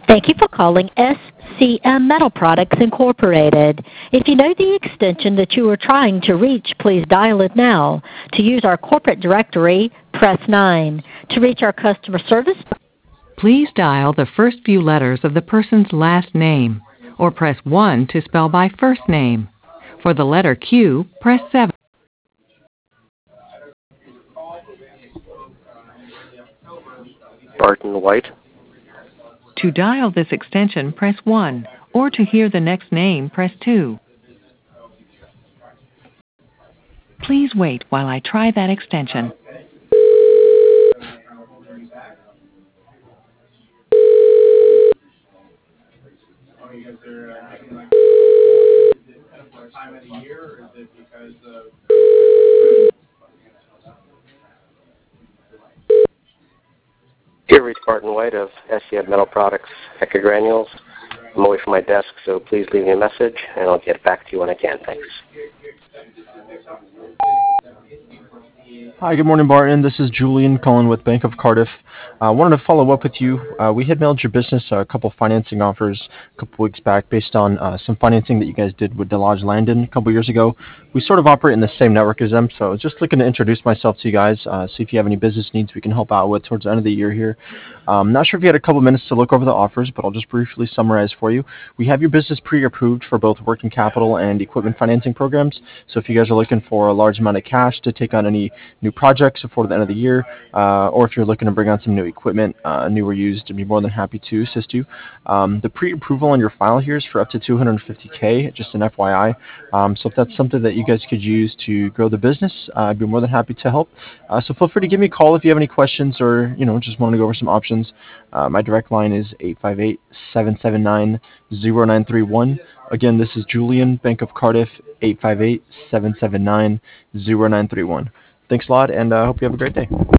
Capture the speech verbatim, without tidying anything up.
Thank you for calling S C M Metal Products Incorporated. If you know the extension that you are trying to reach, please dial it now. To use our corporate directory, press nine. To reach our customer service, please dial the first few letters of the person's last name, or press one to spell by first name. For the letter Q, press seven. Barton White. To dial this extension, press one, or to hear the next name, press two. Please wait while I try that extension. Here reach Barton White of S C M Metal Products, Heca Granules. I'm away from my desk, so please leave me a message, and I'll get back to you when I can. Thanks. Hi, good morning, Barton. This is Julian calling with Bank of Cardiff. I uh, wanted to follow up with you. Uh, we had mailed your business a couple financing offers a couple weeks back based on uh, some financing that you guys did with Delage Landon a couple years ago. We sort of operate in the same network as them, so just looking to introduce myself to you guys, uh, see if you have any business needs we can help out with towards the end of the year here. Um, not sure if you had a couple minutes to look over the offers, but I'll just briefly summarize for you. We have your business pre-approved for both working capital and equipment financing programs, so if you guys are looking for a large amount of cash to take on any new projects before the end of the year, uh, or if you're looking to bring on some new equipment, uh, new or used, I'd be more than happy to assist you. Um, the pre-approval on your file here is for up to two hundred fifty K, just an F Y I. Um, so if that's something that you guys could use to grow the business, uh, I'd be more than happy to help. Uh, so feel free to give me a call if you have any questions or, you know, just want to go over some options. Uh, my direct line is eight five eight, seven seven nine, zero nine three one. Again, this is Julian, Bank of Cardiff, eight five eight, seven seven nine, zero nine three one. Thanks a lot, and I uh, hope you have a great day.